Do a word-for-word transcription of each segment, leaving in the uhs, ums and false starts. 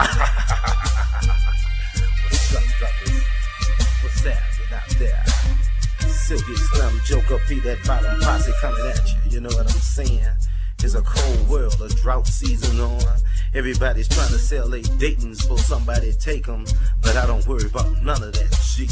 What's up, brothers? What's happening out there? Silky Slim, Joker P, that bottom posse coming at you. You know what I'm saying? It's a cold world, a drought season on. Everybody's trying to sell their Daytons for somebody to take them, but I don't worry about none of that G.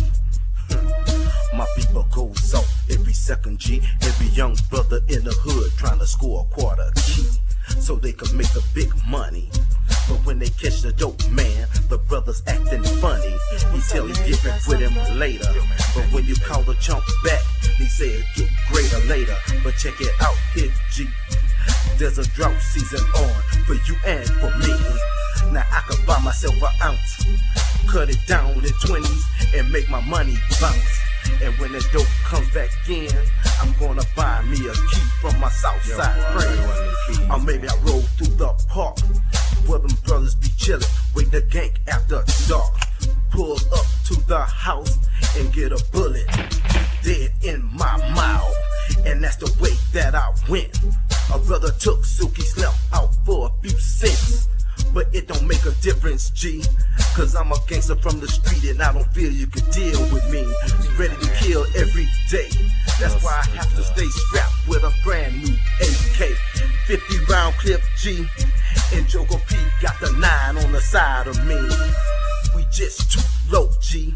My people goes off every second G. Every young brother in the hood trying to score a quarter key so they can make the big money. But when they catch the dope man, the brother's acting funny. He tell he different with him later, but when you call the chump back, he say it get greater later. But check it out here, G. There's a drought season on for you and for me. Now I can buy myself an ounce, cut it down in twenties and make my money bounce. And when the dope comes back in, I'm gonna buy me a key from my Southside friend. Or maybe I roll through the park where them brothers be chillin', wait the gank after dark. Pull up to the house and get a bullet dead in my mouth. And that's the way that I went. A brother took Silky Slim out for a few cents, but it don't make a difference, G. Cause I'm a gangster from the street and I don't feel you could deal with me. Ready to kill every day. That's why I have to stay strapped with a brand new A K. fifty round clip, G. And Joker P got the nine on the side of me. We just too low, G.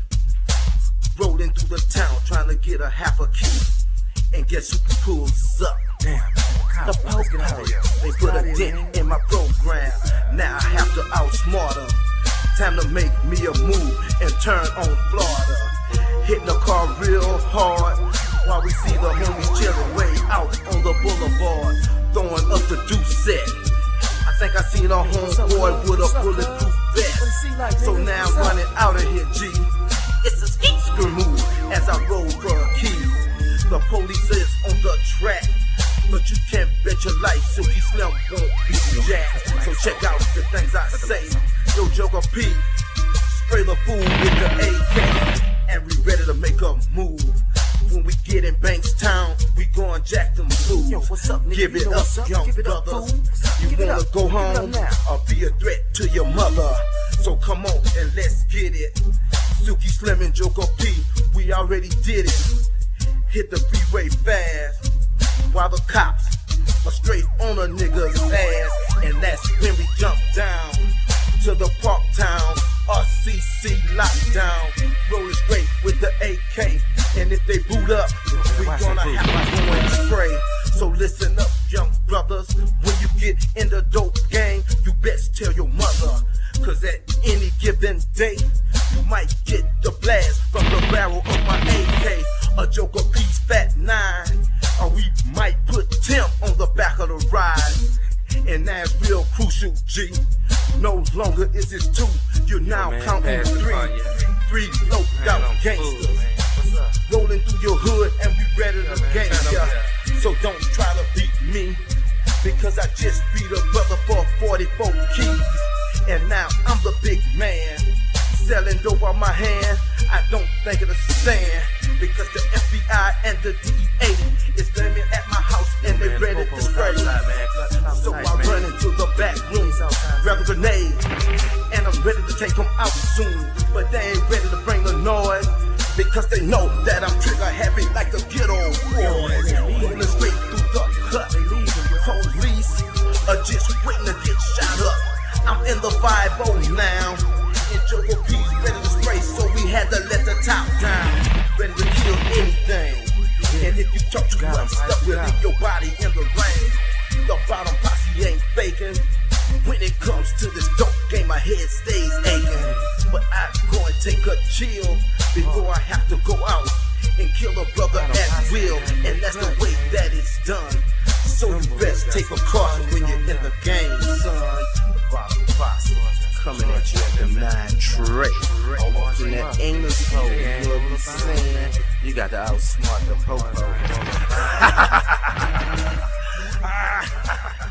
Rolling through the town trying to get a half a key. And guess who pulls up? Damn, the popo. They put a dent in my program. Now I have to outsmart them. Time to make me a move and turn on Florida. Hitting the car real hard while we see the homies chilling way out on the boulevard, throwing up the deuce set. I think I seen a homeboy with a bulletproof vest. So now I'm running out of here, G. It's a skeet screw move as I roll for a key. The police is on the track, but you can't bet your life Silky Slim won't be jacked. So check out the things I say. Yo, Joker P, spray the fool with the A K, and we ready to make a move. When we get in Bankstown, we gon' jack them fools. Yo, what's up, nigga? Give it up, up young Give brothers. It you wanna go home or be a threat to your mother? So come on and let's get it. Silky Slim and Joker P, we already did it. Hit the freeway fast while the cops are straight on a nigga's ass. And that's when we jump down to the park town, R C C lockdown. Rolling straight with the A K. And if they boot up, we gonna have to go and spray. So listen up, young brothers. When you get in the dope gang, you best tell your mother. Cause at any given day, you might get the blast from the barrel of my A K. A Joker P's fat nine, or we might put Tim on the back of the ride. And that's real crucial, G. No longer is it two, you're now Yo, man, counting three. Car, yeah. Three low out gangsters rolling through your hood, and we ready to yeah, gang ya. So don't try to beat me, because I just beat a brother for forty-four keys. And now I'm the big man, selling dope on my hand. I don't think it'll stand, because the F B I and the D E A is standing at my house and they ready to spray. So I run into the back room, grab a grenade, and I'm ready to take them out soon. But they ain't ready to bring the noise, because they know that I'm trigger happy like the ghetto boys. Rolling straight through the cut. Police are just waiting to get shot up. I'm in the five oh now, and Joker P's ready to spray, so we had to let the top down. Ready to kill anything. And if you talk too much stuff, we'll leave your body in the rain. The bottom posse ain't faking. When it comes to this dope game, my head stays aching. But I'm going to take a chill before I have to go out and kill a brother at will. And that's the way that it's done. So you best take a caution when you're in the game, son. The bottom posse coming at you at the nine tray. Almost in that English flow, you know what I'm saying? You got to outsmart the popo.